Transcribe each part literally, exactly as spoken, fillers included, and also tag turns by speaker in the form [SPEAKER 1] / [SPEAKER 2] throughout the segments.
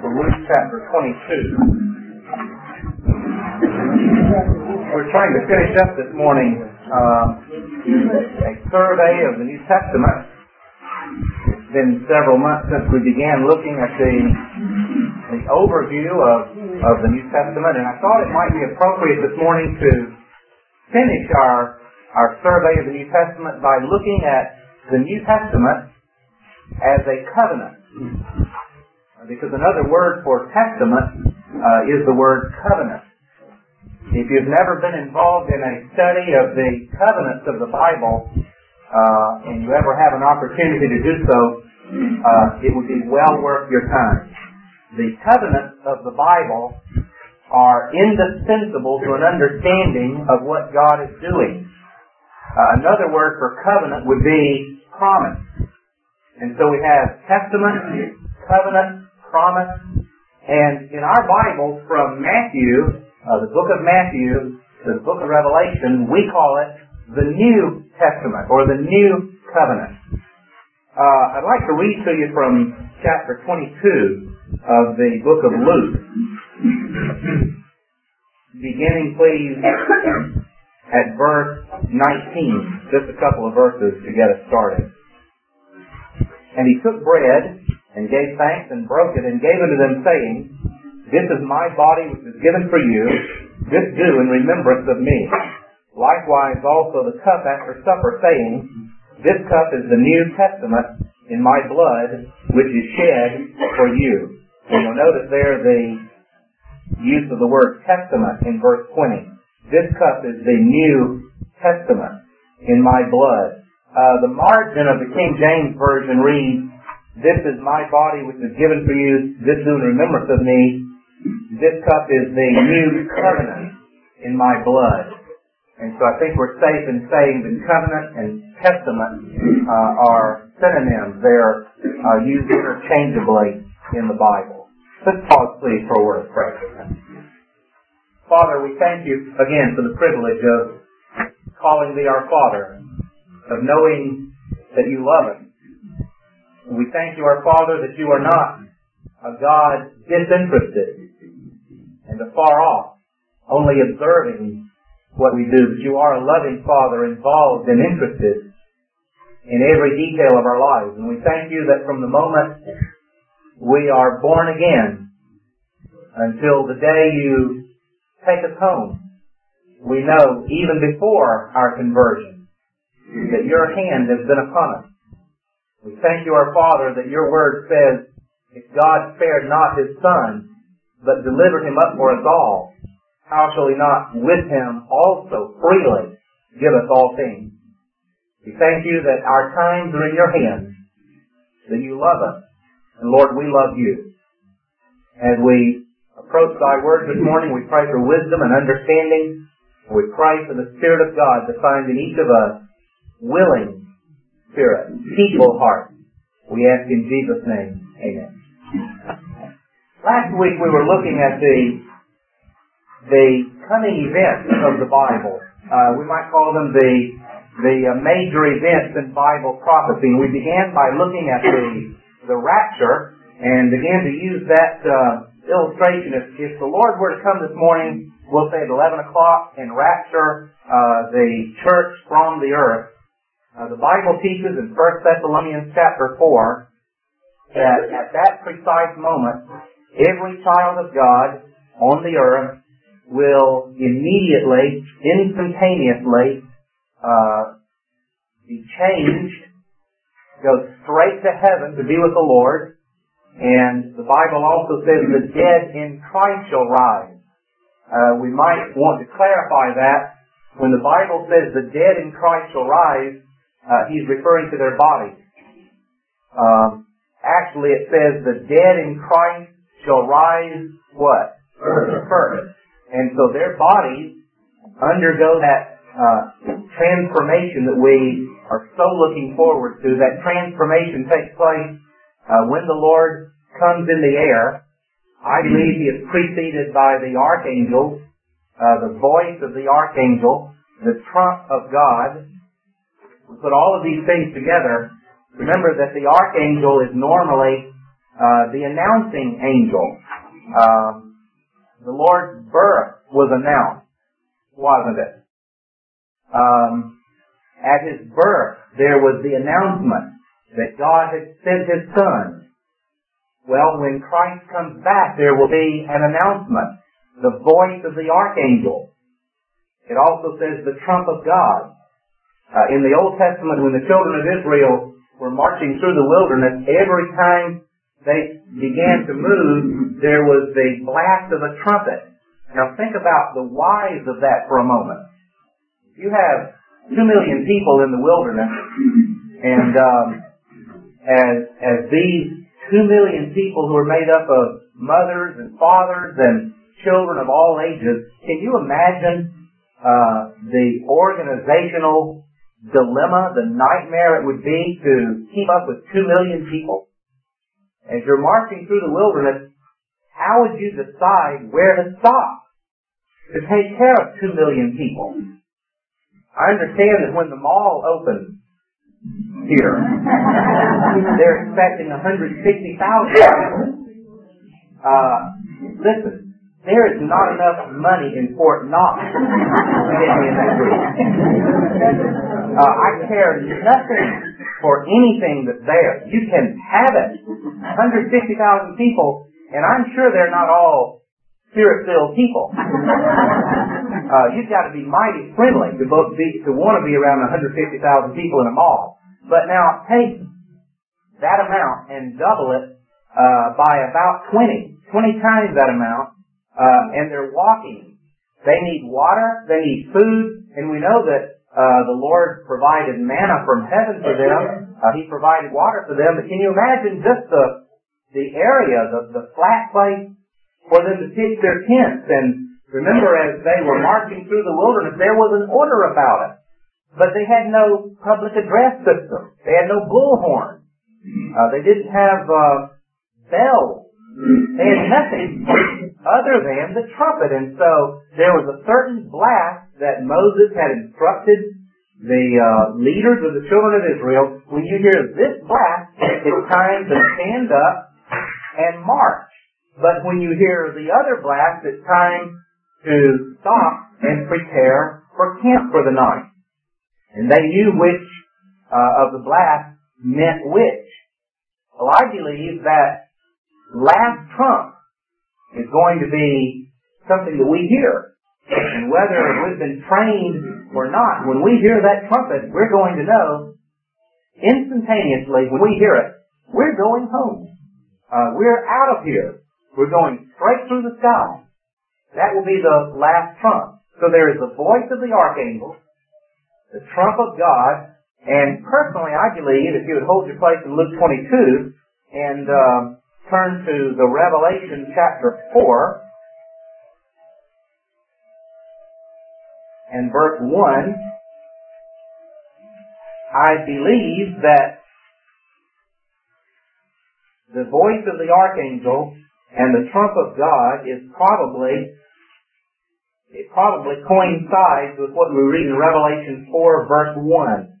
[SPEAKER 1] to Luke chapter twenty-two. We're trying to finish up this morning uh, a survey of the New Testament. It's been several months since we began looking at the, the overview of, of the New Testament, and I thought it might be appropriate this morning to finish our, our survey of the New Testament by looking at the New Testament as a covenant. Because another word for testament uh, is the word covenant. If you've never been involved in a study of the covenants of the Bible, uh, and you ever have an opportunity to do so, uh, it would be well worth your time. The covenants of the Bible are indispensable to an understanding of what God is doing. Uh, another word for covenant would be promise. And so we have testament, covenant, promise, and in our Bible from Matthew, uh, the book of Matthew to the book of Revelation, we call it the New Testament or the New Covenant. Uh, I'd like to read to you from chapter twenty-two of the book of Luke. Beginning, please, at verse nineteen, just a couple of verses to get us started. And he took bread, and gave thanks, and broke it, and gave it to them, saying, This is my body which is given for you. This do in remembrance of me. Likewise also the cup after supper, saying, This cup is the New Testament in my blood, which is shed for you. And you'll notice there the use of the word testament in verse twenty. This cup is the New Testament in my blood. Uh, the margin of the King James Version reads, This is my body which is given for you. This do in remembrance of me. This cup is the new covenant in my blood. And so I think we're safe in saying that covenant and testament uh, are synonyms. They're uh, used interchangeably in the Bible. Let's pause, please, for a word of prayer. Father, we thank you again for the privilege of calling thee our Father, of knowing that you love us. And we thank you, our Father, that you are not a God disinterested and afar off, only observing what we do, but you are a loving Father involved and interested in every detail of our lives. And we thank you that from the moment we are born again until the day you take us home, we know even before our conversion that your hand has been upon us. We thank you, our Father, that your word says, If God spared not his Son, but delivered him up for us all, how shall he not with him also freely give us all things? We thank you that our times are in your hands, that you love us, and Lord, we love you. As we approach thy word this morning, we pray for wisdom and understanding, and we pray for the Spirit of God to find in each of us willing spirit, teachable heart. We ask in Jesus' name, amen. Last week we were looking at the the coming events of the Bible. Uh, we might call them the the uh, major events in Bible prophecy. And we began by looking at the the rapture and began to use that uh, illustration. If, if the Lord were to come this morning, we'll say at eleven o'clock and rapture uh, the church from the earth. Uh, the Bible teaches in First Thessalonians chapter four that at that precise moment, every child of God on the earth will immediately, instantaneously uh, be changed, go straight to heaven to be with the Lord. And the Bible also says the dead in Christ shall rise. Uh, we might want to clarify that. When the Bible says the dead in Christ shall rise, Uh, he's referring to their bodies. Um, actually, it says the dead in Christ shall rise what? First. First. And so their bodies undergo that uh, transformation that we are so looking forward to. That transformation takes place uh, when the Lord comes in the air. I believe he is preceded by the archangels, uh, the voice of the archangel, the trump of God. We put all of these things together. Remember that the archangel is normally uh, the announcing angel. Uh, the Lord's birth was announced, wasn't it? Um, at His birth, there was the announcement that God had sent His Son. Well, when Christ comes back, there will be an announcement, the voice of the archangel. It also says the trump of God. Uh, in the Old Testament, when the children of Israel were marching through the wilderness, every time they began to move, there was the blast of a trumpet. Now think about the whys of that for a moment. You have two million people in the wilderness, and um, as as these two million people who are made up of mothers and fathers and children of all ages, can you imagine uh, the organizational dilemma, the nightmare it would be to keep up with two million people? As you're marching through the wilderness, how would you decide where to stop to take care of two million people? I understand that when the mall opens here, they're expecting one hundred sixty thousand people. Uh, listen, there is not enough money in Fort Knox to get me in that group. Uh, I care nothing for anything that's there. You can have it. one hundred sixty thousand people, and I'm sure they're not all spirit-filled people. Uh, you've got to be mighty friendly to both be, to want to be around one hundred fifty thousand people in a mall. But now take that amount and double it uh, by about twenty, twenty times that amount, uh, and they're walking. They need water, they need food, and we know that uh, the Lord provided manna from heaven for them. Uh, he provided water for them. But can you imagine just the the area, the, the flat place for them to pitch their tents? And remember, as they were marching through the wilderness, there was an order about it. But they had no public address system. They had no bullhorn. Uh, they didn't have uh, bells. They had nothing other than the trumpet. And so there was a certain blast that Moses had instructed the uh, leaders of the children of Israel. When you hear this blast, it's time to stand up and march. But when you hear the other blast, it's time to stop and prepare for camp for the night. And they knew which uh, of the blasts meant which. Well, I believe that last trump is going to be something that we hear. And whether we've been trained or not, when we hear that trumpet, we're going to know instantaneously when we hear it, we're going home. Uh, we're out of here. We're going straight through the sky. That will be the last trump. So there is the voice of the archangel, the trump of God, and personally I believe if you would hold your place in Luke twenty-two and uh, turn to the Revelation chapter four and verse one, I believe that the voice of the archangel and the trump of God is probably It probably coincides with what we read in Revelation four, verse one.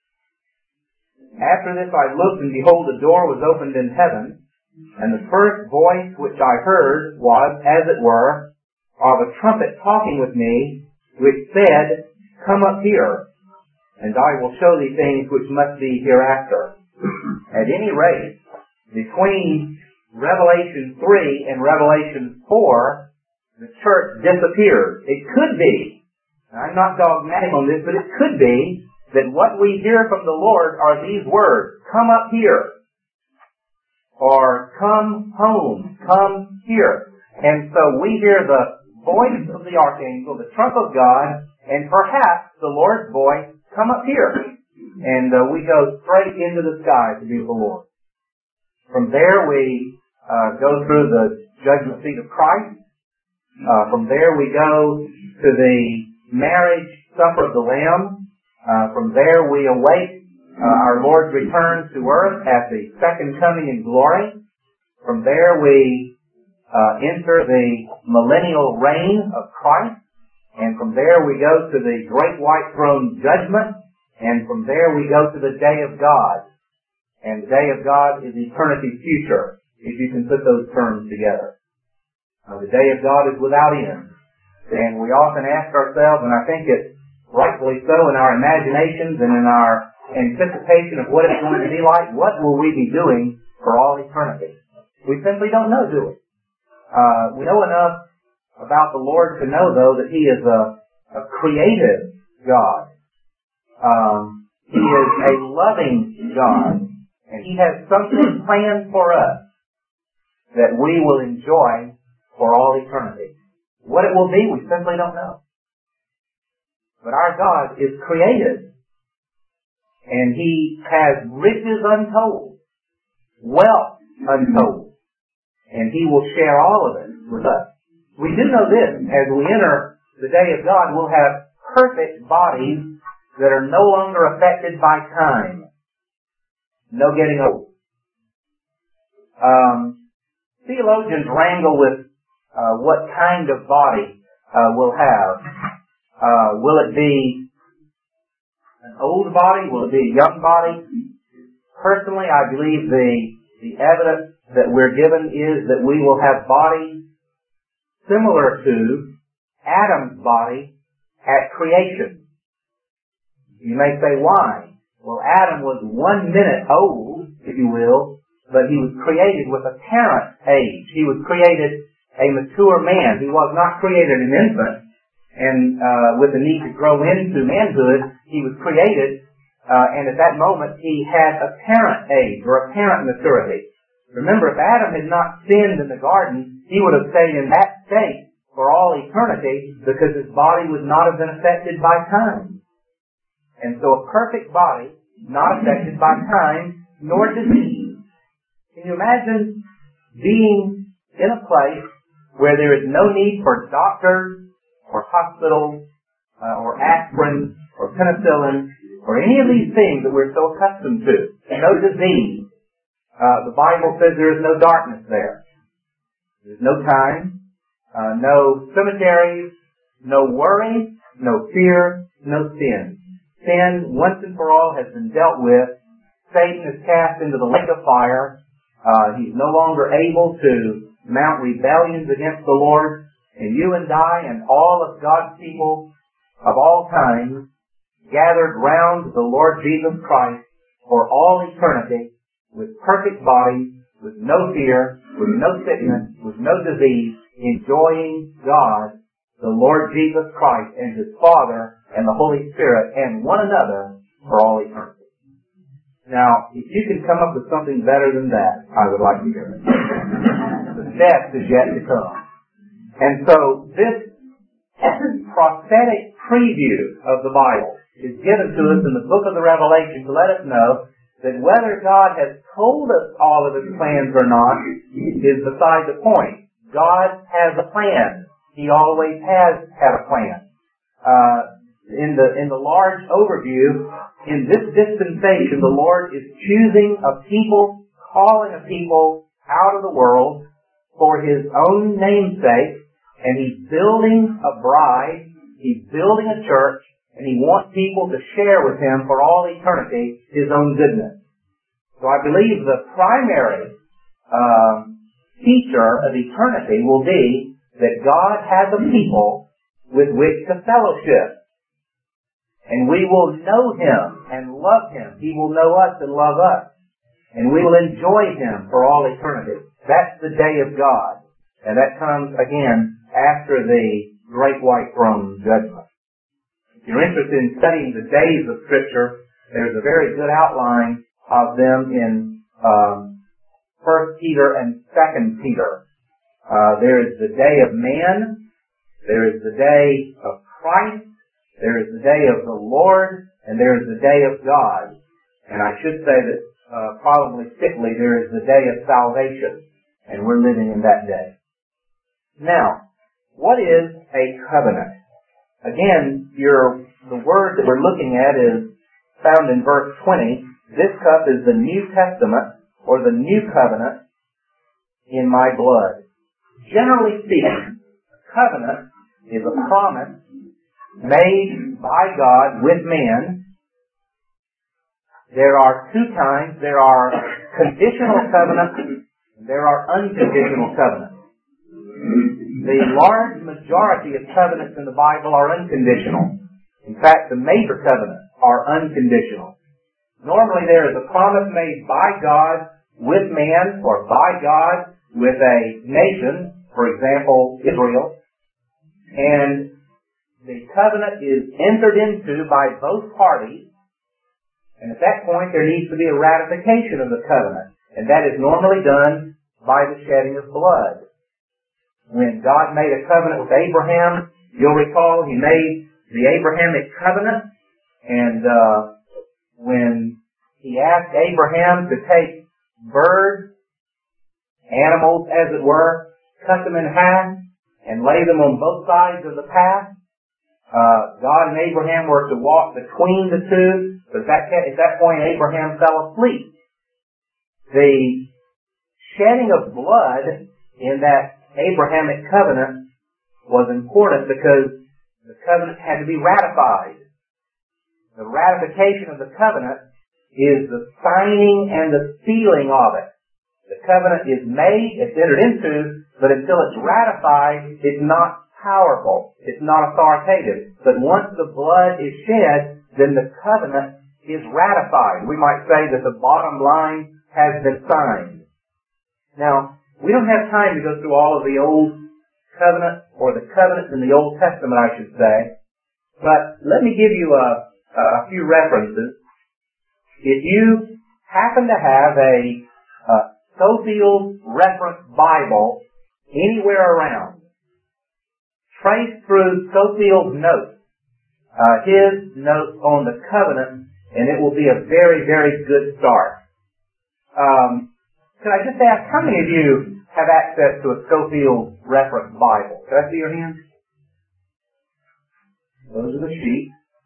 [SPEAKER 1] After this I looked, and behold, a door was opened in heaven, and the first voice which I heard was, as it were, of a trumpet talking with me, which said, Come up here, and I will show thee things which must be hereafter. At any rate, between Revelation three and Revelation four, the church disappears. It could be, I'm not dogmatic on this, but it could be that what we hear from the Lord are these words, come up here, or come home, come here. And so we hear the voice of the archangel, the trump of God, and perhaps the Lord's voice, come up here. And uh, we go straight into the sky to be with the Lord. From there we uh, go through the judgment seat of Christ. Uh, from there we go to the marriage supper of the Lamb. Uh, from there we await uh, our Lord's return to earth at the second coming in glory. From there we uh, enter the millennial reign of Christ. And from there we go to the great white throne judgment. And from there we go to the day of God. And the day of God is eternity future. if you can put those terms together. Uh, the day of God is without end. And we often ask ourselves, and I think it's rightfully so in our imaginations and in our anticipation of what it's going to be like, what will we be doing for all eternity? We simply don't know, do we? Uh, we know enough about the Lord to know, though, that He is a, a creative God. Um, he is a loving God. And He has something planned for us that we will enjoy for all eternity. What it will be, we simply don't know. But our God is creative. And He has riches untold, wealth untold. And He will share all of it with us. We do know this, as we enter the day of God, we'll have perfect bodies that are no longer affected by time. No getting old. Um, theologians wrangle with uh, what kind of body uh, we'll have. Uh, will it be an old body? Will it be a young body? Personally, I believe the, the evidence that we're given is that we will have bodies similar to Adam's body at creation. You may say, why? Well, Adam was one minute old, if you will, but he was created with a parent age. He was created a mature man. He was not created an infant. And uh, with the need to grow into manhood, he was created, uh, and at that moment he had a parent age, or a parent maturity. Remember, if Adam had not sinned in the garden, he would have stayed in that state for all eternity because his body would not have been affected by time. And so a perfect body, not affected by time nor disease. Can you imagine being in a place where there is no need for doctors or hospitals uh, or aspirin or penicillin or any of these things that we're so accustomed to? No disease. Uh, the Bible says there is no darkness there. There's no time, uh, no cemeteries, no worry, no fear, no sin. Sin, once and for all, has been dealt with. Satan is cast into the lake of fire. Uh, he's no longer able to mount rebellions against the Lord. And you and I and all of God's people of all times gathered round the Lord Jesus Christ for all eternity, with perfect bodies, with no fear, with no sickness, with no disease, enjoying God, the Lord Jesus Christ, and His Father, and the Holy Spirit, and one another for all eternity. Now, if you can come up with something better than that, I would like to hear it. The best is yet to come. And so, this prophetic preview of the Bible is given to us in the book of the Revelation to let us know that whether God has told us all of His plans or not is beside the point. God has a plan. He always has had a plan. Uh, in the in the large overview, in this dispensation, the Lord is choosing a people, calling a people out of the world for His own namesake, and He's building a bride, He's building a church, and He wants people to share with Him for all eternity His own goodness. So I believe the primary um, feature of eternity will be that God has a people with which to fellowship. And we will know Him and love Him. He will know us and love us. And we will enjoy Him for all eternity. That's the day of God. And that comes, again, after the great white throne judgment. If you're interested in studying the days of Scripture, there's a very good outline of them in um, First Peter and Second Peter. Uh, there is the day of man, there is the day of Christ, there is the day of the Lord, and there is the day of God. And I should say that uh, probably fitly, there is the day of salvation, and we're living in that day. Now, what is a covenant? Again, your, the word that we're looking at is found in verse twenty. This cup is the New Testament, or the New Covenant, in my blood. Generally speaking, a covenant is a promise made by God with man. There are two kinds. There are conditional covenants, and there are unconditional covenants. The large majority of covenants in the Bible are unconditional. In fact, the major covenants are unconditional. Normally there is a promise made by God with man, or by God with a nation, for example, Israel, and the covenant is entered into by both parties, and at that point there needs to be a ratification of the covenant, and that is normally done by the shedding of blood. When God made a covenant with Abraham, you'll recall he made the Abrahamic covenant, and uh, when he asked Abraham to take birds, animals as it were, cut them in half, and lay them on both sides of the path, uh, God and Abraham were to walk between the two, but at that, at that point Abraham fell asleep. The shedding of blood in that Abrahamic covenant was important because the covenant had to be ratified. The ratification of the covenant is the signing and the sealing of it. The covenant is made, it's entered into, but until it's ratified, it's not powerful. It's not authoritative. But once the blood is shed, then the covenant is ratified. We might say that the bottom line has been signed. Now, we don't have time to go through all of the Old Covenant, or the covenants in the Old Testament, I should say. But let me give you a, a few references. If you happen to have a, a Scofield Reference Bible anywhere around, trace through Scofield's notes, uh, his notes on the covenant, and it will be a very, very good start. Um, Can I just ask, how many of you have access to a Scofield Reference Bible? Can I see your hands? Those are the sheep.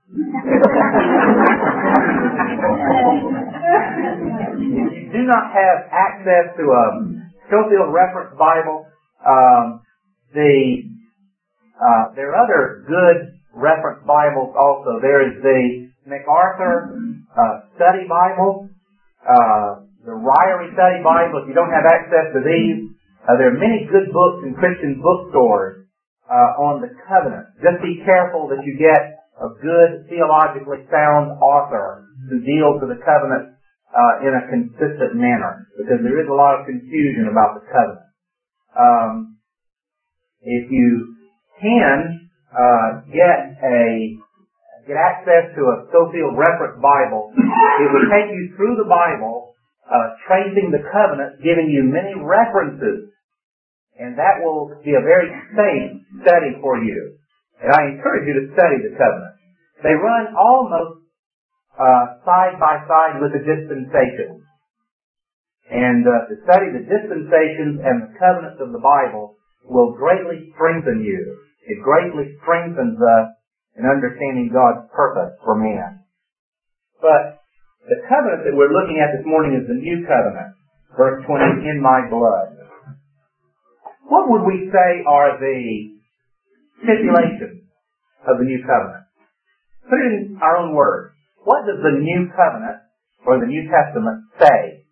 [SPEAKER 1] If you do not have access to a Scofield Reference Bible, um, the uh, there are other good reference Bibles also. There is the MacArthur uh, Study Bible, uh, the Ryrie Study Bible. If you don't have access to these, uh, there are many good books in Christian bookstores uh, on the covenant. Just be careful that you get a good, theologically sound author who deals with the covenant uh, in a consistent manner, because there is a lot of confusion about the covenant. Um, if you can uh, get a get access to a Scofield Reference Bible, it will take you through the Bible, uh, tracing the covenant, giving you many references, and that will be a very safe study for you. And I encourage you to study the covenant. They run almost uh, side by side with the dispensations. And uh, to study the dispensations and the covenants of the Bible will greatly strengthen you. It greatly strengthens us in understanding God's purpose for man. But the covenant that we're looking at this morning is the new covenant. Verse twenty, in my blood. What would we say are the stipulations of the new covenant? Put it in our own words. What does the new covenant or the New Testament say?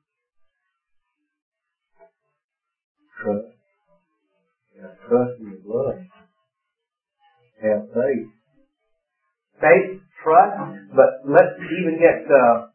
[SPEAKER 2] Trust. Yeah, trust in the blood. Have faith.
[SPEAKER 1] Faith, trust, but let's even get, uh,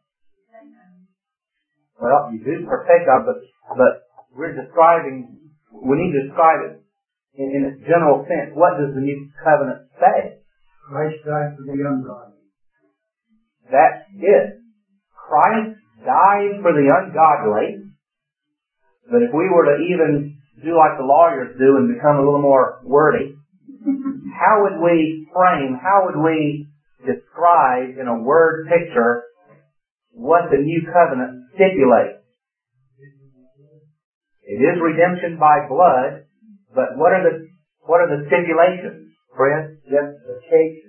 [SPEAKER 1] well, you do partake of, but, but we're describing, we need to describe it in, in its general sense. What does the new covenant say?
[SPEAKER 2] Christ died for the ungodly.
[SPEAKER 1] That's it. Christ died for the ungodly, but if we were to even do like the lawyers do and become a little more wordy, how would we frame, how would we describe in a word picture what the new covenant stipulates? It is redemption by blood, but what are the what are the stipulations, Fred?
[SPEAKER 2] Justification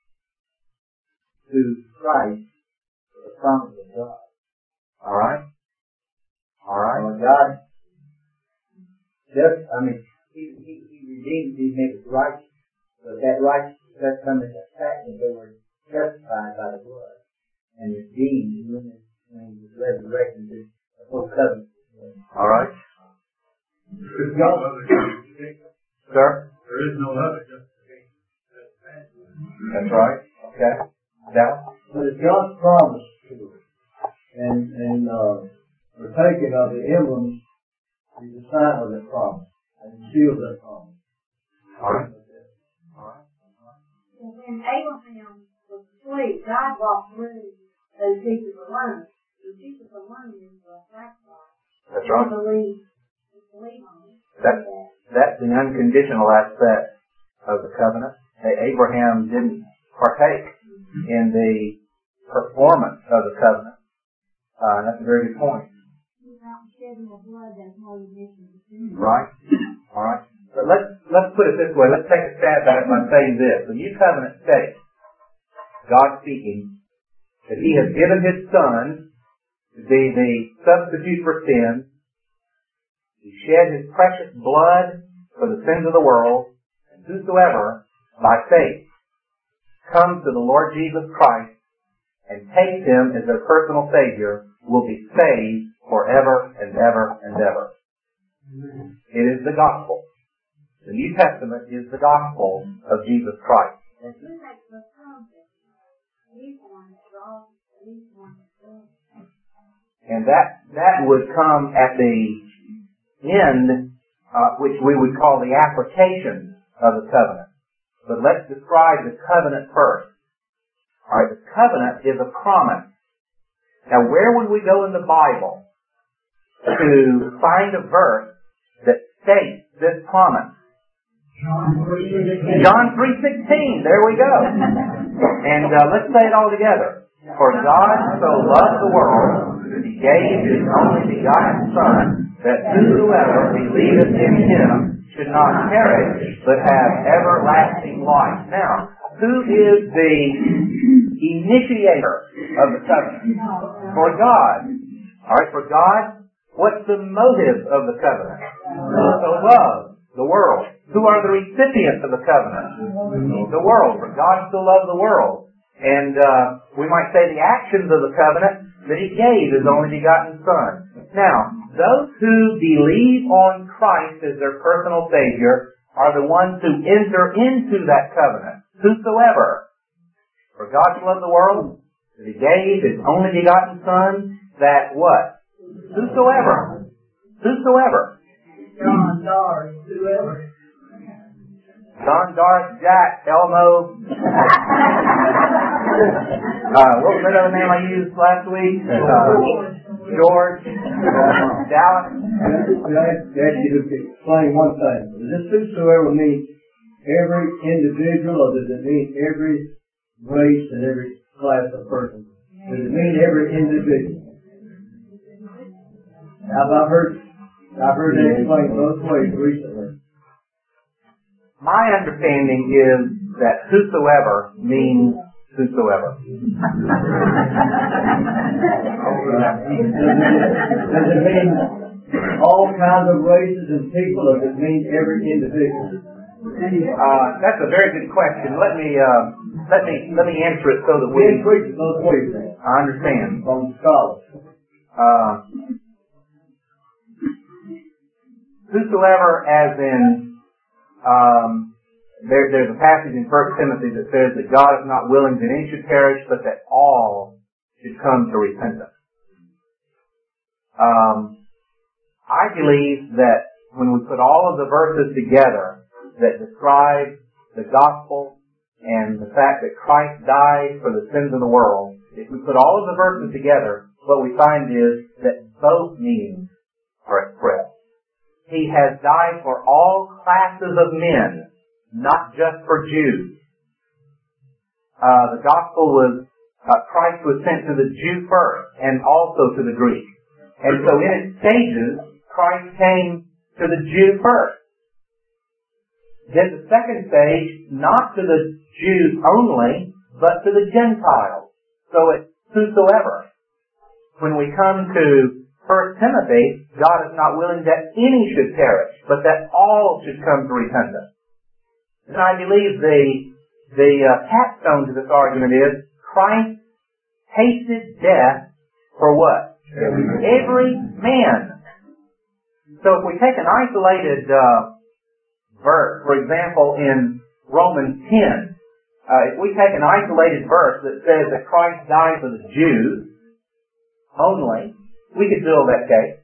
[SPEAKER 2] to Christ for the promise of God.
[SPEAKER 1] All right. All right.
[SPEAKER 2] Well, God, just, I mean, He, he, he redeemed, He made us righteous. But that righteousness does come into effect when they were justified by the blood and redeemed when He was resurrected. The whole covenant.
[SPEAKER 1] All right.
[SPEAKER 3] There is no other justification.
[SPEAKER 1] Sir?
[SPEAKER 3] There is no other justification.
[SPEAKER 1] That's right. Okay. Dallas?
[SPEAKER 4] But it's God's promise to us. And, and, uh, partaking of the emblems is a sign of that promise. And it seals that promise.
[SPEAKER 1] All right.
[SPEAKER 5] When Abraham was asleep, God walked through those pieces of money. The pieces of money is a sacrifice.
[SPEAKER 1] That's right.
[SPEAKER 5] Believe, believe on it.
[SPEAKER 1] That's, that's the unconditional aspect of the covenant. Abraham didn't partake in the performance of the covenant. Uh, that's a very good point.
[SPEAKER 5] Without shedding of blood, there's no remission of sin.
[SPEAKER 1] Right. All right. But let's, let's put it this way. Let's take a stab at it by saying this. The New Covenant states, God speaking, that He has given His Son to be the substitute for sin. He shed His precious blood for the sins of the world. And whosoever, by faith, comes to the Lord Jesus Christ and takes Him as their personal Savior will be saved forever and ever and ever. It is the gospel. The New Testament is the gospel of Jesus Christ.
[SPEAKER 5] Who makes the promise? He's the one that draws. He's the one that does.
[SPEAKER 1] And that, that would come at the end, uh, which we would call the application of the covenant. But let's describe the covenant first. Alright, the covenant is a promise. Now where would we go in the Bible to find a verse that states this promise? John three sixteen, there we go. And uh, let's say it all together. For God so loved the world that He gave His only begotten Son, that whosoever believeth in Him should not perish, but have everlasting life. Now, who is the initiator of the covenant? For God. Alright, for God, what's the motive of the covenant? To love the world. Who are the recipients of the covenant? The world. For God so loved the world. And uh, we might say the actions of the covenant that He gave His only begotten Son. Now, those who believe on Christ as their personal Savior are the ones who enter into that covenant. Whosoever. For God so loved the world that He gave His only begotten Son, that what? Whosoever. Whosoever.
[SPEAKER 2] John, Doris, whoever.
[SPEAKER 1] John, Doris, Jack, Elmo. uh, what was that other name I used last week? Uh, George. Dallas.
[SPEAKER 4] I ask you to explain one thing. Does this whosoever mean every individual, or does it mean every race and every class of person? Does it mean every individual? Now, I've heard, I've heard it explained both ways recently.
[SPEAKER 1] My understanding is that whosoever means whosoever.
[SPEAKER 4] Does it mean all kinds of races and people, or does it mean every individual?
[SPEAKER 1] Uh, that's a very good question. Let me uh, let me let me answer it so that we.
[SPEAKER 4] We preach it both ways.
[SPEAKER 1] I understand.
[SPEAKER 4] From scholars.
[SPEAKER 1] Uh, whosoever, as in, um, there, there's a passage in First Timothy that says that God is not willing that any should perish, but that all should come to repentance. Um, I believe that when we put all of the verses together that describe the gospel and the fact that Christ died for the sins of the world, if we put all of the verses together, what we find is that both meanings are expressed. He has died for all classes of men, not just for Jews. Uh, the gospel was, uh, Christ was sent to the Jew first and also to the Greek. And so in its stages, Christ came to the Jew first. Then the second stage, not to the Jews only, but to the Gentiles. So it's whosoever. When we come to First Timothy, God is not willing that any should perish, but that all should come to repentance. And I believe the the uh, capstone to this argument is Christ tasted death for what? Every man. So if we take an isolated uh, verse, for example, in Romans ten, uh, if we take an isolated verse that says that Christ died for the Jews only, we could build that case.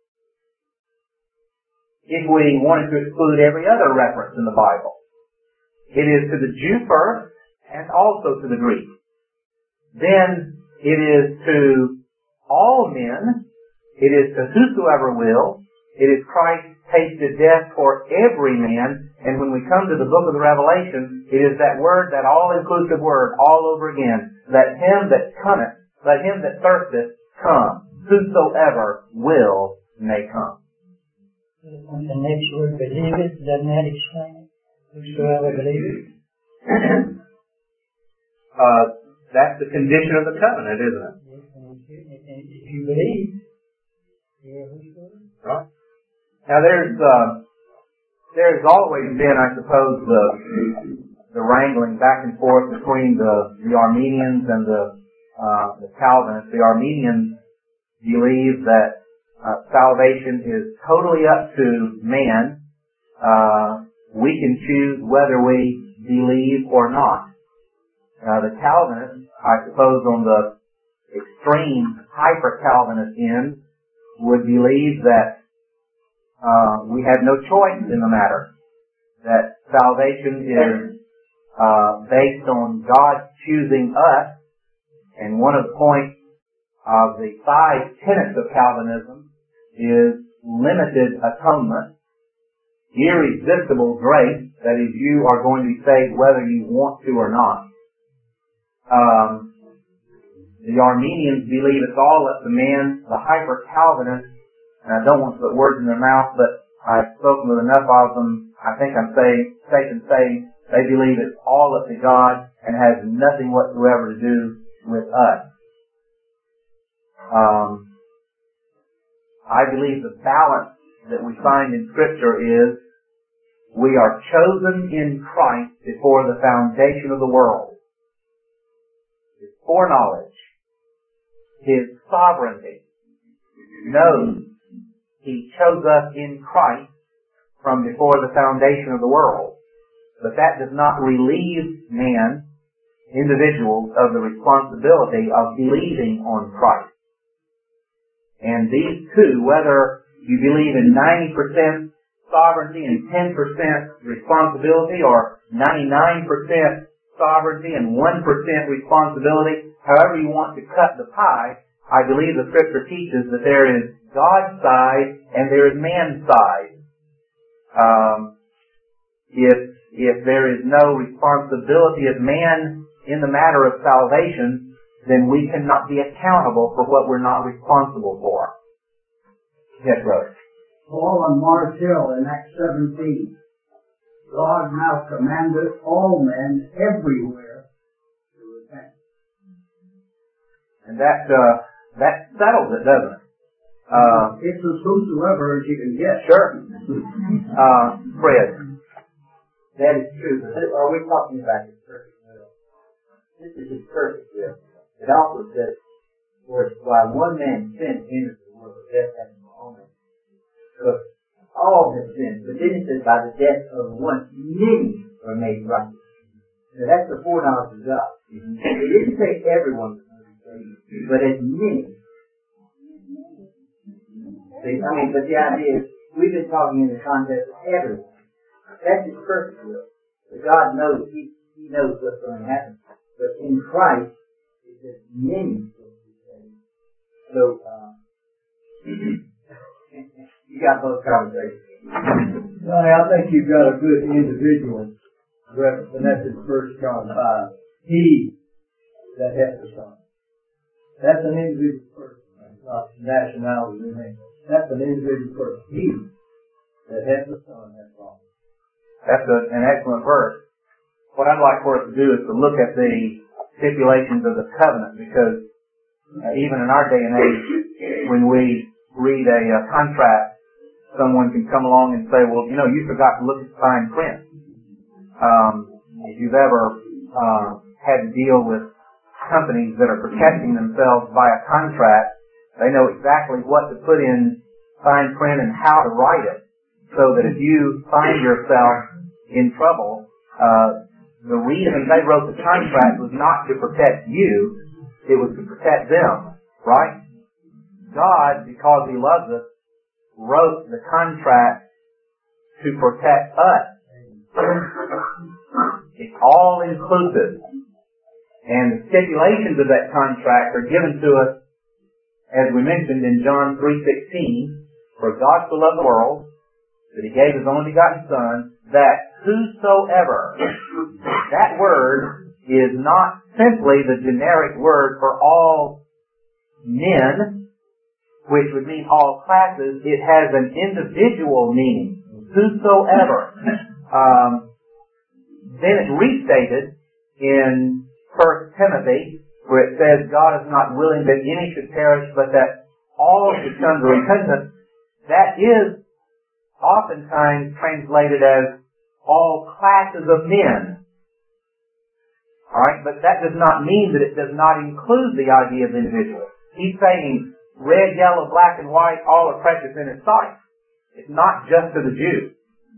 [SPEAKER 1] If we wanted to exclude every other reference in the Bible, it is to the Jew first and also to the Greek. Then it is to all men. It is to whosoever will. It is Christ tasted death for every man. And when we come to the book of the Revelation, it is that word, that all-inclusive word, all over again. Let him that cometh, let him that thirsteth come. Whosoever will may come.
[SPEAKER 6] And the next word, believeth, doesn't that explain it? Whosoever believeth?
[SPEAKER 1] uh, that's the condition of the covenant, isn't it?
[SPEAKER 6] Yes, if you believe, you're whosoever.
[SPEAKER 1] Right. Now there's, uh, there's always been, I suppose, the, the wrangling back and forth between the, the Armenians and the, uh, the Calvinists. The Armenians believe that Uh, salvation is totally up to man. Uh, we can choose whether we believe or not. Uh, the Calvinists, I suppose on the extreme hyper-Calvinist end, would believe that uh, we have no choice in the matter. That salvation is uh, based on God choosing us. And one of the points of the five tenets of Calvinism is limited atonement, irresistible grace, that is, you are going to be saved whether you want to or not. Um, the Armenians believe it's all up to man. The hyper-Calvinists, and I don't want to put words in their mouth, but I've spoken with enough of them, I think I'm saying, safe in saying, they believe it's all up to God and has nothing whatsoever to do with us. Um, I believe the balance that we find in Scripture is we are chosen in Christ before the foundation of the world. His foreknowledge, His sovereignty knows He chose us in Christ from before the foundation of the world. But that does not relieve man, individuals, of the responsibility of believing on Christ. And these two, whether you believe in ninety percent sovereignty and ten percent responsibility, or ninety-nine percent sovereignty and one percent responsibility, however you want to cut the pie, I believe the Scripture teaches that there is God's side and there is man's side. Um, if, if there is no responsibility of man in the matter of salvation, then we cannot be accountable for what we're not responsible for. Yes, brother.
[SPEAKER 2] Paul on Mars Hill in Acts seventeen. God now commandeth all men everywhere to repent.
[SPEAKER 1] And that, uh, that settles it, doesn't it? Uh,
[SPEAKER 2] it's as whosoever as you can get.
[SPEAKER 1] Sure. Uh, Fred.
[SPEAKER 2] That is true. Are we talking about His perfect will? This is His perfect will. It also says, for while one man sin enters the world, death has no honor. So all have sinned. But then it says, by the death of one, many are made righteous. So that's the foreknowledge of God. Mm-hmm. It didn't say everyone was going to be saved, but as many. See, I mean, but the idea is, we've been talking in the context of everyone. That's His perfect will. But God knows, He, he knows what's going to happen. But in Christ, there's many things to say. So, uh, you got both conversations.
[SPEAKER 4] Johnny, I think you've got a good individual reference, and that's in First John five. He that hath the Son. That's an individual person. That's not nationality or anything. That's an individual person. He that hath the Son hath life.
[SPEAKER 1] That's a, an excellent verse. What I'd like for us to do is to look at the stipulations of the covenant, because uh, even in our day and age, when we read a uh, contract, someone can come along and say, well, you know, you forgot to look at the fine print. Um, if you've ever uh, had to deal with companies that are protecting themselves by a contract, they know exactly what to put in fine print and how to write it, so that if you find yourself in trouble, uh, the reason they wrote the contract was not to protect you, it was to protect them, right? God, because He loves us, wrote the contract to protect us. It's all inclusive. And the stipulations of that contract are given to us, as we mentioned in John three sixteen, for God so loved the world that He gave His only begotten Son, that whosoever, that word is not simply the generic word for all men, which would mean all classes. It has an individual meaning. Whosoever. Um, then it's restated in First Timothy, where it says God is not willing that any should perish, but that all should come to repentance. That is oftentimes translated as all classes of men. Alright, but that does not mean that it does not include the idea of individuals. He's saying red, yellow, black, and white, all are precious in His sight. It's not just to the Jews.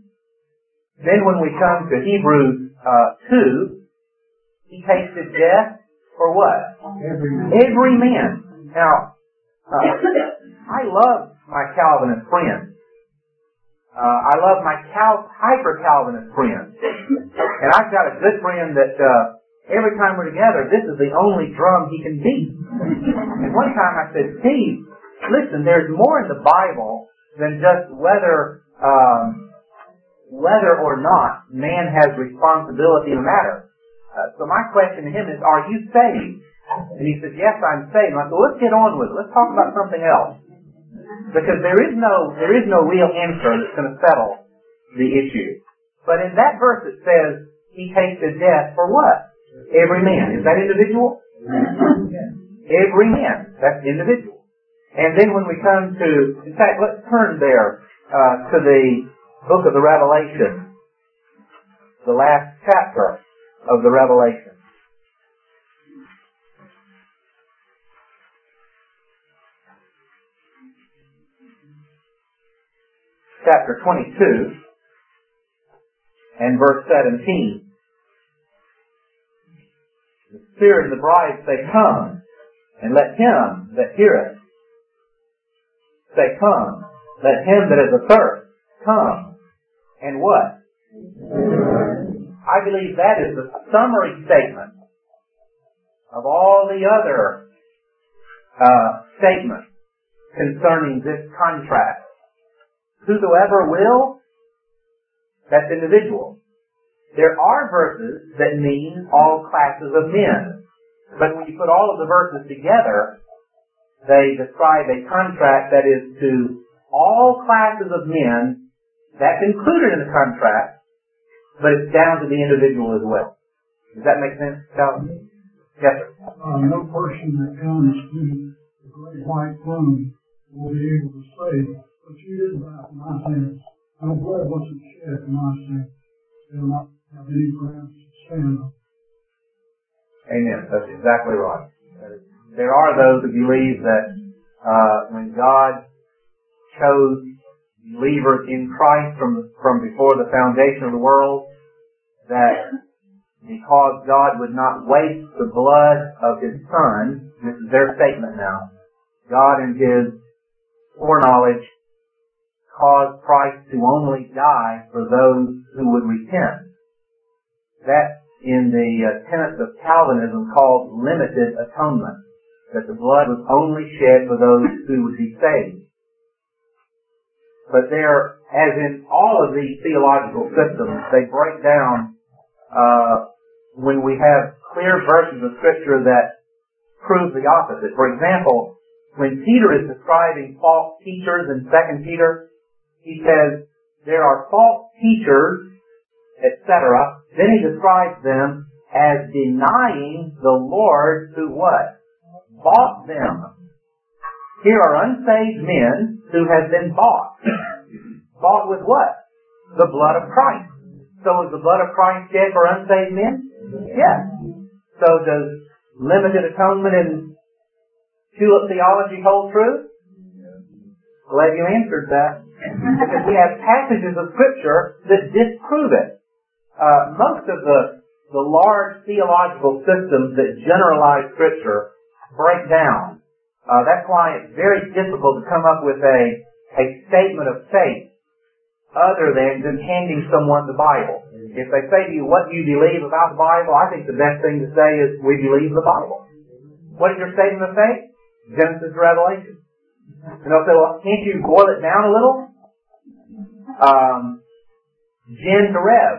[SPEAKER 1] Then when we come to Hebrews uh, two, He tasted death for what?
[SPEAKER 4] Every man.
[SPEAKER 1] Every man. Now, uh, I love my Calvinist friends. Uh, I love my Cal- hyper-Calvinist friends. And I've got a good friend that uh, every time we're together, this is the only drum he can beat. And one time I said, Steve, listen, there's more in the Bible than just whether um, whether or not man has responsibility in the matter. Uh, so my question to him is, are you saved? And he said, yes, I'm saved. And I said, well, let's get on with it. Let's talk about something else. Because there is no, there is no real answer that's going to settle the issue. But in that verse it says, He tasted death for what? Every man. Is that individual? Every man. That's individual. And then when we come to, in fact, let's turn there uh, to the book of the Revelation, the last chapter of the Revelation. Chapter twenty-two and verse seventeen. The Spirit and the bride say, come, and let him that heareth say, come. Let him that is athirst come. And what? I believe that is the summary statement of all the other uh, statements concerning this contract. Whosoever will, that's individual. There are verses that mean all classes of men. But when you put all of the verses together, they describe a contract that is to all classes of men. That's included in the contract, but it's down to the individual as well. Does that make sense, Calvin? Yes, sir.
[SPEAKER 3] Uh, no person that comes to the great white throne will be able to say, but you didn't die for my sins. My blood wasn't shed for my sins. They'll not have any grounds to stand on.
[SPEAKER 1] Amen. That's exactly right. There are those who believe that uh, when God chose believers in Christ from from before the foundation of the world, that because God would not waste the blood of His Son, this is their statement now, God in His foreknowledge caused Christ to only die for those who would repent. That's in the uh, tenets of Calvinism called limited atonement, that the blood was only shed for those who would be saved. But there, as in all of these theological systems, they break down uh, when we have clear verses of Scripture that prove the opposite. For example, when Peter is describing false teachers in Second Peter, he says, there are false teachers, et cetera. Then he describes them as denying the Lord who what? Bought them. Here are unsaved men who have been bought. Bought with what? The blood of Christ. So is the blood of Christ shed for unsaved men? Yes. So does limited atonement and tulip theology hold true? Glad you answered that. Because we have passages of Scripture that disprove it. Uh, most of the, the large theological systems that generalize Scripture break down. Uh, that's why it's very difficult to come up with a, a statement of faith other than just handing someone the Bible. If they say to you, what do you believe about the Bible? I think the best thing to say is, we believe the Bible. What is your statement of faith? Genesis to Revelation. And they'll say, well, can't you boil it down a little? Um, Gen to Rev.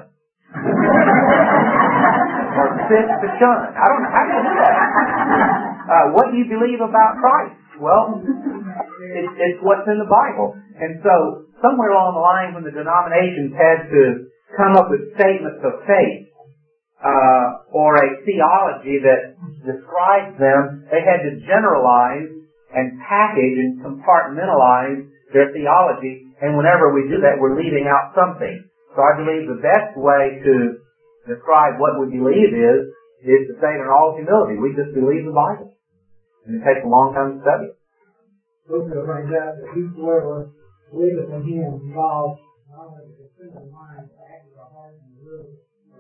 [SPEAKER 1] Or Sis to Shun. I don't know. How do you do that? Uh, what do you believe about Christ? Well, it's, it's what's in the Bible. And so, somewhere along the line when the denominations had to come up with statements of faith, uh, or a theology that describes them, they had to generalize and package and compartmentalize their theology, and whenever we do that, we're leaving out something. So I believe the best way to describe what we believe is, is to say it in all humility, we just believe the Bible. And it takes a long time to study it.
[SPEAKER 3] Look at it like that, that whosoever believeth in him, God, not only the simple mind, but act with the heart and the will.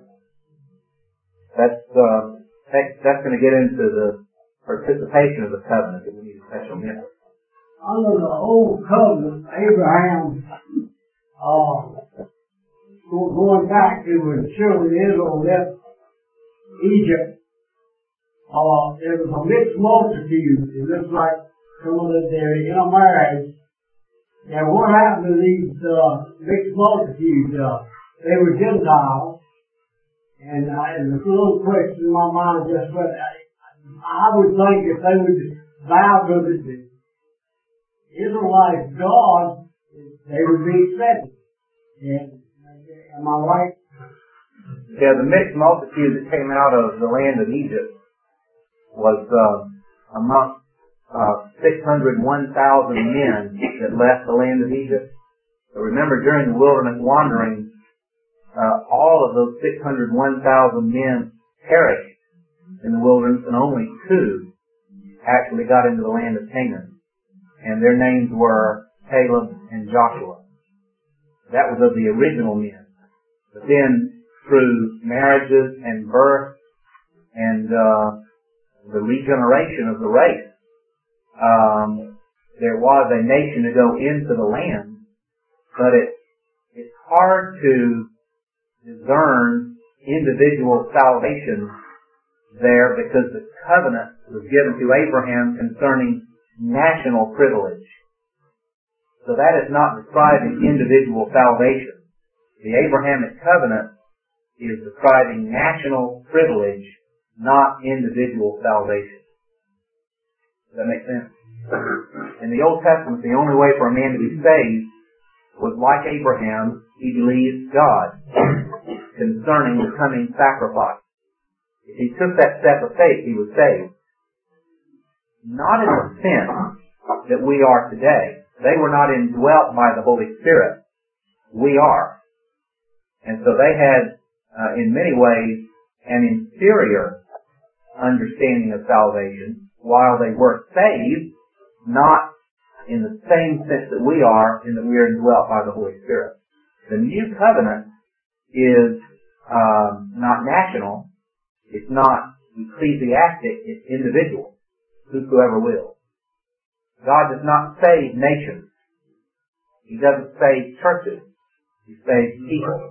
[SPEAKER 1] That's, uh, that's, that's going to get into the participation of the covenant that we need a special member.
[SPEAKER 3] Under the old covenant, Abraham, uh, going back to when the children of Israel left Egypt, uh, there was a mixed multitude. It looks like some of them, they're intermarried. And what happened to these uh, mixed multitudes? Uh, they were Gentiles. And uh, there's a little question in my mind just what I, I would think if they would bow to the Israelite God, they would be accepted. And, am I right?
[SPEAKER 1] Yeah, the mixed multitude that came out of the land of Egypt was uh, amongst uh, six hundred one thousand men that left the land of Egypt. So remember, during the wilderness wandering, uh, all of those six hundred one thousand men perished in the wilderness, and only two actually got into the land of Canaan. And their names were Caleb and Joshua. That was of the original men. But then, through marriages and birth and uh, the regeneration of the race, um, there was a nation to go into the land, but it it's hard to discern individual salvation there because the covenant was given to Abraham concerning national privilege. So that is not describing individual salvation. The Abrahamic covenant is describing national privilege, not individual salvation. Does that make sense? In the Old Testament, the only way for a man to be saved was like Abraham, he believed God concerning the coming sacrifice. If he took that step of faith, he was saved. Not in the sense that we are today. They were not indwelt by the Holy Spirit. We are. And so they had, uh, in many ways, an inferior understanding of salvation, while they were saved, not in the same sense that we are, in that we are indwelt by the Holy Spirit. The new covenant is um, not national. It's not ecclesiastic. It's individual. Whosoever will. God does not save nations. He doesn't save churches. He saves people.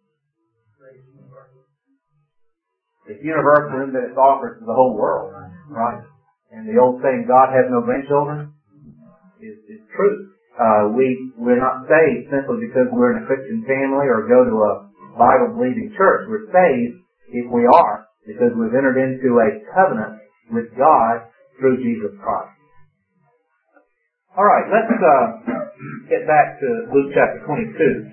[SPEAKER 1] It's universal in that it's offered to the whole world, right? And the old saying, God has no grandchildren, is, is true. Uh, we, we're not saved simply because we're in a Christian family or go to a Bible-believing church. We're saved, if we are, because we've entered into a covenant with God through Jesus Christ. All right, let's uh, get back to Luke chapter twenty-two.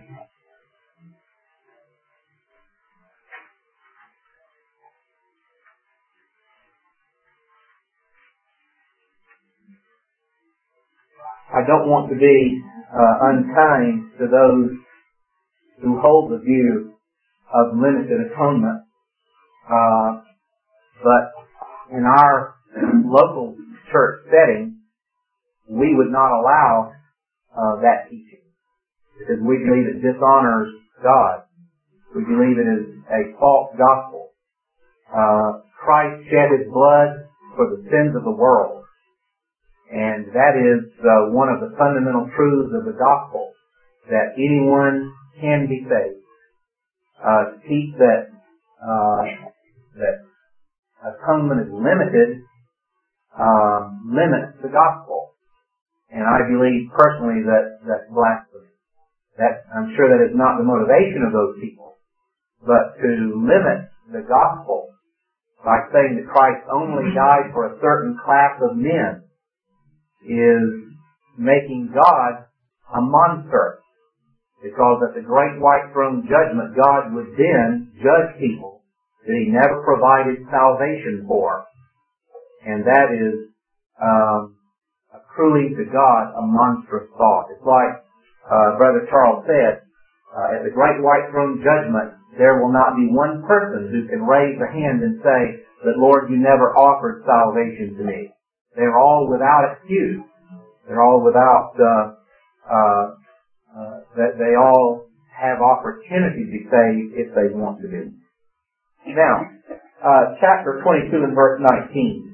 [SPEAKER 1] I don't want to be uh, unkind to those who hold the view of limited atonement, uh, but in our local church setting, we would not allow uh, that teaching. Because we believe it dishonors God. We believe it is a false gospel. Uh, Christ shed His blood for the sins of the world. And that is uh, one of the fundamental truths of the gospel, that anyone can be saved. Uh, to teach that uh, that atonement is limited um, limits the gospel. And I believe personally that that's blasphemy. That, I'm sure that is not the motivation of those people. But to limit the gospel by saying that Christ only died for a certain class of men is making God a monster. Because at the great white throne judgment, God would then judge people that He never provided salvation for. And that is um, accruing to God a monstrous thought. It's like uh, Brother Charles said, uh, at the great white throne judgment, there will not be one person who can raise a hand and say that, Lord, you never offered salvation to me. They're all without excuse. They're all without, uh, uh, uh, that they all have opportunity to be saved if they want to be. Now, uh, chapter twenty-two and verse nineteen.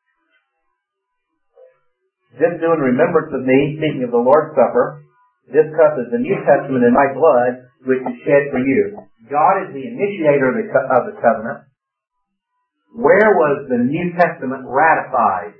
[SPEAKER 1] This do in remembrance of me, speaking of the Lord's Supper. This cup is the New Testament in my blood, which is shed for you. God is the initiator of the, co- of the covenant. Where was the New Testament ratified?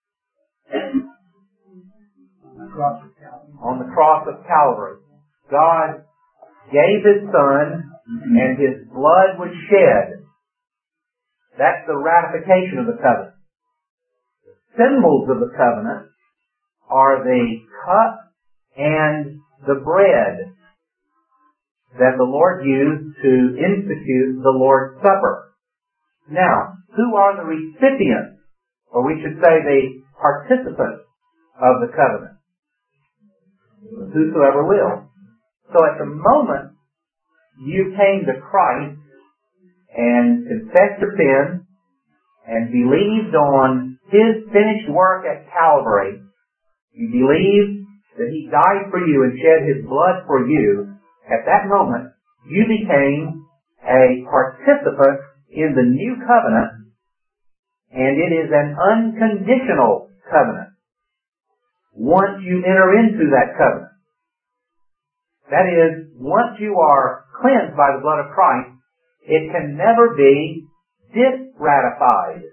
[SPEAKER 1] On the cross of Calvary. God gave His Son, and His blood was shed. That's the ratification of the covenant. The symbols of the covenant are the cup and the bread that the Lord used to institute the Lord's Supper. Now, who are the recipients, or we should say the participants of the covenant? Whosoever will. So at the moment you came to Christ and confessed your sins and believed on His finished work at Calvary, you believed that He died for you and shed His blood for you, at that moment you became a participant in the new covenant, and it is an unconditional covenant. Once you enter into that covenant. That is, once you are cleansed by the blood of Christ, it can never be disratified.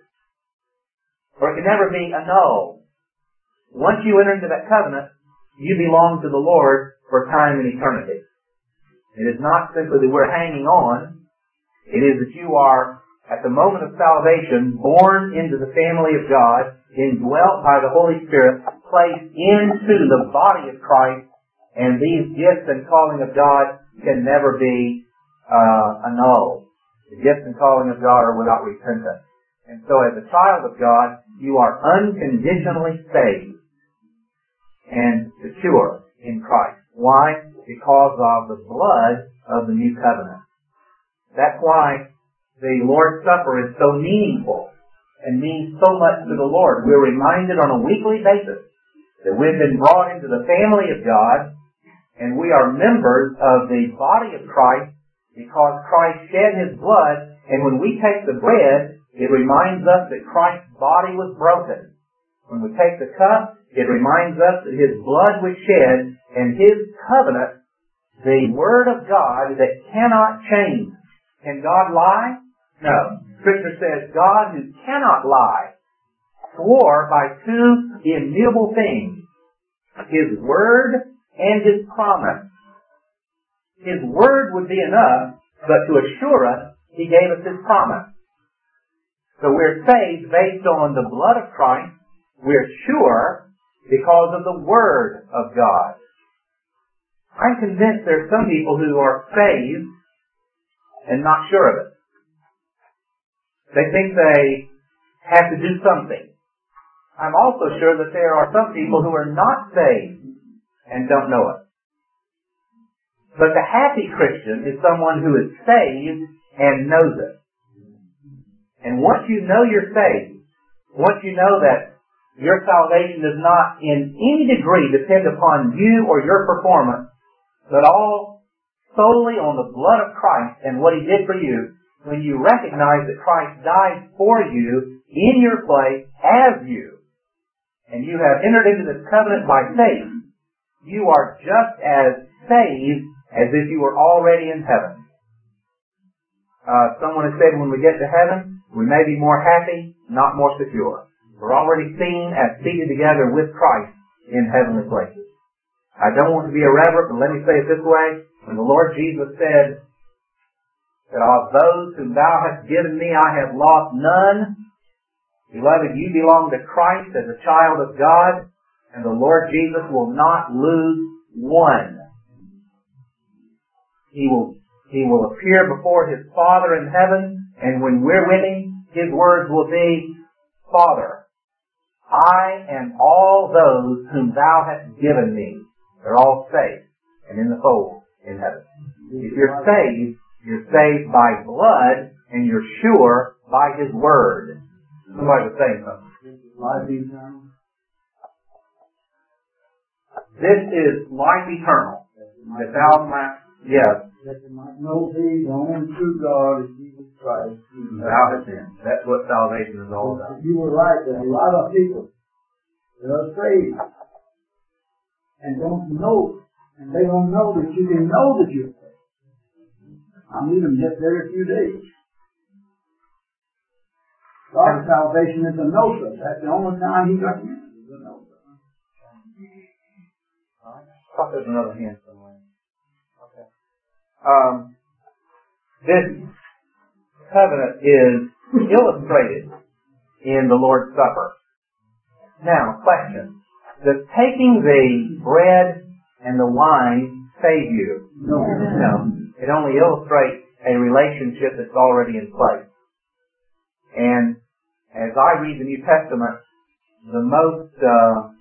[SPEAKER 1] Or it can never be annulled. Once you enter into that covenant, you belong to the Lord for time and eternity. It is not simply that we're hanging on. It is that you are, at the moment of salvation, born into the family of God, indwelt by the Holy Spirit, placed into the body of Christ, and these gifts and calling of God can never be uh, annulled. The gifts and calling of God are without repentance. And so as a child of God, you are unconditionally saved and secure in Christ. Why? Because of the blood of the new covenant. That's why the Lord's Supper is so meaningful and means so much to the Lord. We're reminded on a weekly basis that we've been brought into the family of God, and we are members of the body of Christ because Christ shed His blood, and when we take the bread, it reminds us that Christ's body was broken. When we take the cup, it reminds us that His blood was shed, and His covenant, the Word of God that cannot change. Can God lie? No. Scripture says God who cannot lie swore by two immutable things, His Word and His promise. His Word would be enough, but to assure us, He gave us His promise. So we're saved based on the blood of Christ. We're sure because of the Word of God. I'm convinced there are some people who are saved and not sure of it. They think they have to do something. I'm also sure that there are some people who are not saved and don't know it. But the happy Christian is someone who is saved and knows it. And once you know you're saved, once you know that Your salvation does not in any degree depend upon you or your performance, but all solely on the blood of Christ and what He did for you. When you recognize that Christ died for you in your place as you, and you have entered into this covenant by faith, you are just as saved as if you were already in heaven. Uh, someone has said when we get to heaven, we may be more happy, not more secure. We're already seen as seated together with Christ in heavenly places. I don't want to be irreverent, but let me say it this way. When the Lord Jesus said that of those whom thou hast given me, I have lost none. Beloved, you belong to Christ as a child of God, and the Lord Jesus will not lose one. He will, he will appear before His Father in heaven, and when we're with Him, His words will be, Father, I and all those whom thou hast given me. They're all safe and in the fold in heaven. If you're saved, you're saved by blood, and you're sure by His word. Somebody was saying something.
[SPEAKER 2] Life eternal.
[SPEAKER 1] This is life eternal. The thousand miles, yes.
[SPEAKER 2] That you might know Thee, the only true God, is Jesus Christ.
[SPEAKER 1] Without sin. That's what salvation is all about.
[SPEAKER 2] You were right. There's a lot of people that are saved and don't know, and they don't know that you can know that you're saved. I meet them just every few days. God's salvation is a no-so. That's the only time He got me. Is a no-so.
[SPEAKER 1] I thought there's another hand somewhere. Okay. Um, this covenant is illustrated in the Lord's Supper. Now, question. Does taking the bread and the wine save you?
[SPEAKER 2] No.
[SPEAKER 1] No. It only illustrates a relationship that's already in place. And as I read the New Testament, the most uh,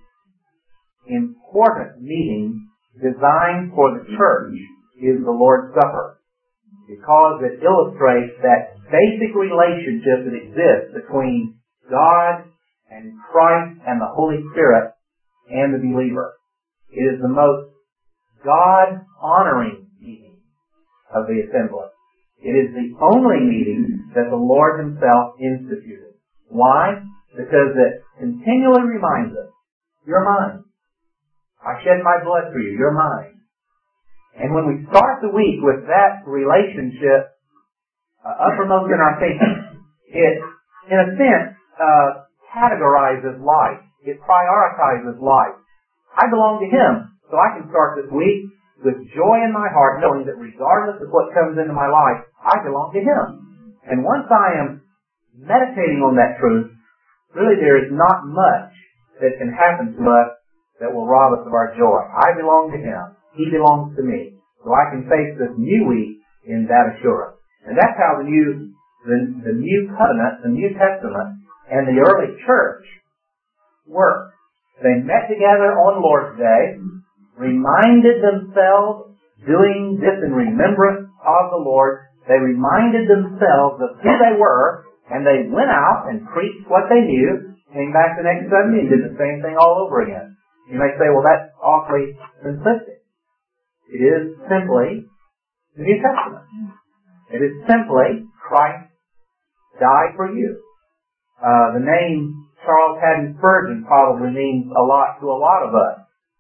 [SPEAKER 1] important meeting designed for the church is the Lord's Supper, because it illustrates that basic relationship that exists between God and Christ and the Holy Spirit and the believer. It is the most God-honoring meeting of the assembly. It is the only meeting that the Lord Himself instituted. Why? Because it continually reminds us, you're mine. I shed my blood for you. You're mine. And when we start the week with that relationship uh, uppermost in our thinking, it, in a sense, uh, categorizes life. It prioritizes life. I belong to Him, so I can start this week with joy in my heart, knowing that regardless of what comes into my life, I belong to Him. And once I am meditating on that truth, really there is not much that can happen to us that will rob us of our joy. I belong to Him. He belongs to me. So I can face this new week in that assurance. And that's how the new, the, the new covenant, the New Testament, and the early church worked. They met together on Lord's Day, reminded themselves, doing this in remembrance of the Lord, they reminded themselves of who they were, and they went out and preached what they knew, came back the next Sunday and did the same thing all over again. You may say, well, that's awfully simplistic. It is simply the New Testament. It is simply Christ died for you. Uh, the name Charles Haddon Spurgeon probably means a lot to a lot of us.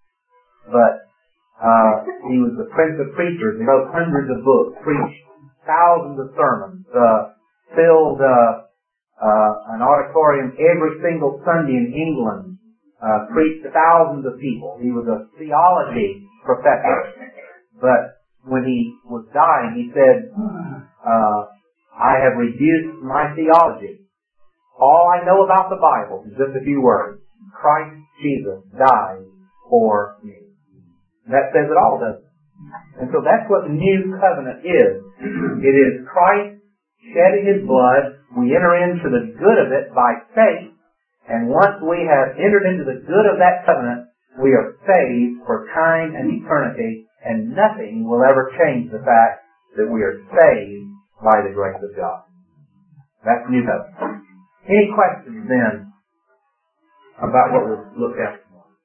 [SPEAKER 1] But uh, he was the prince of preachers. He wrote hundreds of books, preached thousands of sermons, uh, filled uh, uh, an auditorium every single Sunday in England, uh, preached to thousands of people. He was a theology professor. But when he was dying, he said, uh, I have reduced my theology. All I know about the Bible is just a few words. Christ Jesus died for me. That says it all, doesn't it? And so that's what the new covenant is. It is Christ shedding His blood. We enter into the good of it by faith. And once we have entered into the good of that covenant, we are saved for time and eternity. And nothing will ever change the fact that we are saved by the grace of God. That's the new covenant. Any questions then about what was looked at this morning.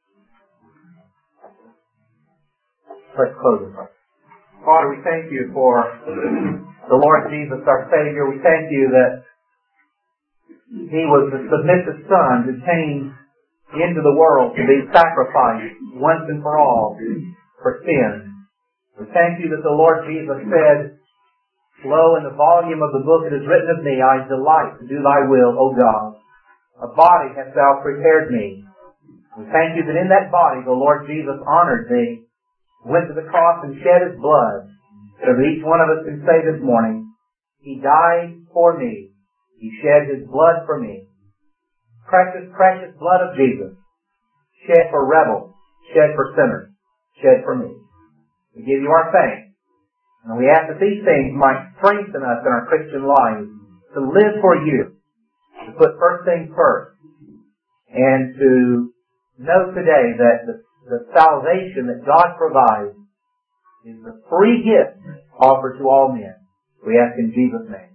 [SPEAKER 1] Let's close this up. Father, we thank you for the Lord Jesus, our Savior. We thank you that He was the submissive Son who came into the world to be sacrificed once and for all for sin. We thank you that the Lord Jesus said, lo, in the volume of the book it is written of me, I delight to do thy will, O God. A body hast thou prepared me. We thank you that in that body the Lord Jesus honored thee, went to the cross and shed his blood, so that each one of us can say this morning, he died for me. He shed his blood for me. Precious, precious blood of Jesus, shed for rebels, shed for sinners, shed for me. We give you our thanks. And we ask that these things might strengthen us in our Christian lives to live for you, to put first things first, and to know today that the, the salvation that God provides is the free gift offered to all men. We ask in Jesus' name.